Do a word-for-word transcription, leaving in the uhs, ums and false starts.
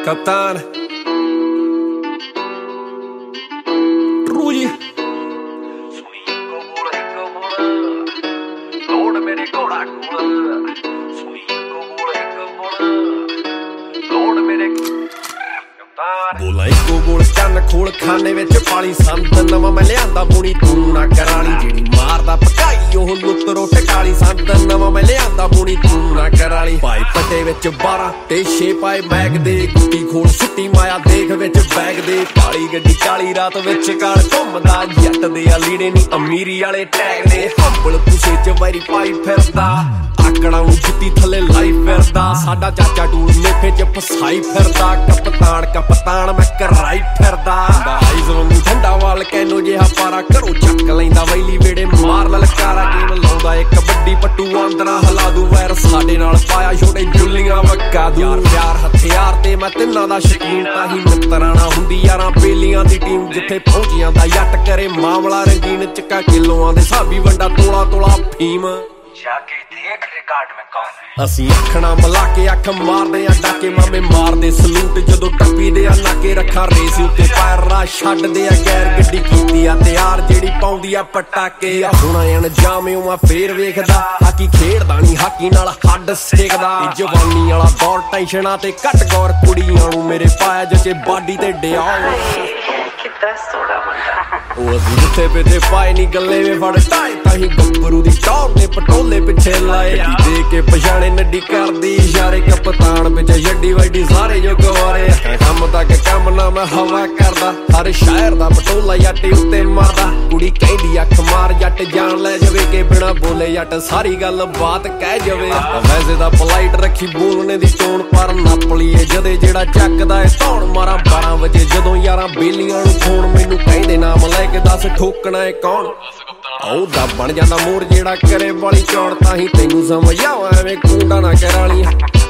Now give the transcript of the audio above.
ਕਪਤਾਨ ਰੂਜੀ ਸੁਣੀ ਇੱਕੋ ਬੋਲ ਇੱਕੋ ਬੋਲ ਲੋੜ ਮੇਰੇ ਘੋੜਾ ਕੋਲ ਸੁਣੀ ਇੱਕੋ ਬੋਲ ਇੱਕੋ ਬੋਲ ਲੋੜ ਮੇਰੇ ਕਪਤਾਨ ਬੋਲਾ ਇੱਕੋ ਬੋਲ ਕੰਨ ਖੋਲ ਖਾਨੇ ਵਿੱਚ ਪਾਲੀ ਸੰਦ ਨਵਾਂ ਮੈਂ ਲਿਆਂਦਾ ਬੁਣੀ ਤੂੰ ਨਾ ਕਰਾਲੀ ਜਿਹੜੀ ਮਾਰਦਾ ਪਕਾਈ ਉਹ ਲੁੱਤ ਰੋਟ ਕਾਲੀ ਸੰਦ ਨਵਾਂ ਮੈਂ ਲਿਆਂਦਾ ਬੁਣੀ ਤੂੰ ਨਾ ਕਰਾਲੀ ਭਾਈ ਪੱਟੇ ਵਿੱਚ ਬਾਰਾਂ ਤੇ ਛੇ ਪਾਏ ਮੈਗ ਦੇ ਗੁੱਟੀ ਖੋਲ ਸੁੱਟੀ ਮਾਇਆ ਦੇਖ ਵਿੱਚ ਬੈਗ ਦੇ ਕਾਲੀ ਗੱਡੀ ਕਾਲੀ ਰਾਤ ਵਿੱਚ ਕਾਲ ਘੁੰਮਦਾ ਜੱਟ ਦੇ ਆ ਲੀੜੇ ਨੀ ਅਮੀਰੀ ਵਾਲੇ ਟੈਗ ਦੇ ਹੰਬਲ ਪੁਸੇ ਚ ਵੈਰੀ ਪਾਈ ਫਿਰਦਾ ਆਕੜਾਂ ਨੂੰ ਜੁੱਤੀ ਥੱਲੇ ਲਾਈ ਫਿਰਦਾ ਸਾਡਾ ਚਾਚਾ ਟੂਲ ਮੇਫੇ ਚ ਫਸਾਈ ਫਿਰਦਾ ਕਪਤਾਨ ਕਪਤਾਨ ਮੈਂ ਕਰਾਈ ਫਿਰਦਾ ਆਈਜ਼ ਨੂੰ ਠੰਡਾ ਵਾਲ ਕੈਨੋ ਜਿਹਾ ਪਾਰਾ ਘਰੋਂ ਚੱਕ ਲੈਂਦਾ ਵੈਲੀ ਵੇੜੇ ਮਾਰ ਲਲਕਾਰਾ ਗੇਮ ਲਾਉਂਦਾ ਇੱਕ ਵੱਡੀ ਪੱਟੂ ਆਂਦਰਾ ਹਲਾ ਦੂ ਵੈਰ ਸਾਡੇ ਨਾਲ ਪਾਇਆ ਛੋਟੇ ਜੁੱਲੀਆਂ ਵਕਾ ਦੂ ਪਿਆਰ ਹਥਿਆਰ ਤੇ ਮੈਂ ਤਿੰਨਾਂ ਦਾ ਸ਼ਕੀਨ ਤਾਂ ਹੀ ਮਿੱਤਰਾਂ ਨਾਲ ਹੁੰਦੀ ਯਾਰਾਂ ਬੇਲੀਆਂ ਦੀ ਟੀਮ ਜਿੱਥੇ ਪਹੁੰਚ ਜਾਂਦਾ ਜੱਟ ਕਰੇ ਮਾਮਲਾ ਰੰਗੀਨ ਚੱਕਾ ਕਿਲੋਆਂ ਦੇ ਸਾਬੀ ਵੰਡਾ ਤੋਲਾ ਤੋਲਾ ਫੀਮ ਜਾਕੇ ਦੇਖ ਰਿਕਾਰਡ ਮੈਂ ਕੌਣ ਹੈ ਅਸੀਂ ਅੱਖਣਾ ਮਿਲਾ ਕੇ ਅੱਖ ਮਾਰਦੇ ਆ ਡਾਕੇ ਮਾਮੇ ਮਾਰਦੇ ਸਲੂਟ ਜਦੋਂ ਟੱਪੀਦੇ ਆ ਨਾਕੇ ਰੱਖਾਂ ਰੇਸ ਉੱਤੇ ਪੈਰ ਰਾ ਛੱਡਦੇ ਆ ਗੈਰ ਗੱਡੀ ਕੀਤੀ ਆ ਤਿਆਰ ਜਿਹੜੀ ਪਾਉਂਦੀ ਆ ਪਟਾਕੇ ਆ ਹੁਣ ਅਣਜਾਮਿਓ ਮੈਂ ਫੇਰ ਵੇਖਦਾ ਹਾਕੀ ਖੇਡਦਾ ਨਹੀਂ ਹਾਕੀ ਨਾਲ ਹੱਡ ਸੇਕਦਾ ਜਵਾਨੀ ਵਾਲਾ ਦੌਰ ਟੈਨਸ਼ਨਾਂ ਤੇ ਘੱਟ ਗੌਰ ਕੁੜੀਆਂ ਨੂੰ ਮੇਰੇ ਪਾਇਆ ਜੱਚੇ ਬਾਡੀ ਤੇ ਡਿਆਉ ਕਿੱਦਾਂ ਸੋੜਾ ਮੁੰਡਾ ਉਹ ਅਸੀਂ ਜਿੱਥੇ ਪਿੱਛੇ ਪਾਏ ਨੀ ਗੱਲੇ ਵੇ ਫੜ ਟਾਏ ਤਾਹੀਂ ਗੱਭਰੂ ਦੀ ਟੌਰ ਨੇ ਪਟੋਲੇ ਪਿੱਛੇ ਲਾਏ ਦੇ ਕੇ ਪਛਾਣੇ ਨੱਡੀ ਕਰਦੀ ਇਸ਼ਾਰੇ ਕਪਤਾਨ ਵਿੱਚ ਛੱਡੀ ਵੱਡੀ ਸਾਰੇ ਜੋ ਗਵਾਰੇ ਕੰਮ ਤੱਕ ਕੰਮ ਨਾ ਮੈਂ ਹਵਾ ਕਰਦਾ ਹਰ ਸ਼ਹਿਰ ਦਾ ਪਟੋਲਾ ਜੱਟ ਉੱਤੇ ਮਾਰਦਾ ਕੁੜੀ ਕਹਿੰਦੀ ਅੱਖ ਮਾਰ ਜੱਟ ਜਾਣ ਲੈ ਜਾਵੇ ਕਿ ਬਿਨਾ ਬੋਲੇ ਜੱਟ ਸਾਰੀ ਗੱਲ ਬਾਤ ਕਹਿ ਜਾਵੇ ਵੈਸੇ ਦਾ ਪਲਾਈਟ ਰੱਖੀ ਬੋਲਣੇ ਦੀ ਟੋਨ ਪਰ ਨੱਪ ਲਈਏ ਜਦੇ ਜਿਹੜਾ ਚੱਕਦਾ ਏ ਧੌਣ ਮਾਰਾਂ ਬਾਰਾਂ ਵਜੇ ਜਦੋਂ ਯਾਰਾਂ ਬੇਲੀਆਂ ਨੂੰ ਫੋਨ ਮੈਨੂੰ ਕਹਿੰਦੇ ਨਾਮ ਲੈ ਕੇ ਦੱਸ ਠੋਕਣਾ ਏ ਕੌਣ ਉਹਦਾ ਬਣ ਜਾਂਦਾ ਮੋਰ ਜਿਹੜਾ ਕਰੇ ਵਾਲੀ ਚੌੜ ਤਾਂ ਹੀ ਤੈਨੂੰ ਸਮਝ ਆਵਾ ਐਵੇਂ ਕੂੰਡਾ ਨਾ ਕਰਾਲੀ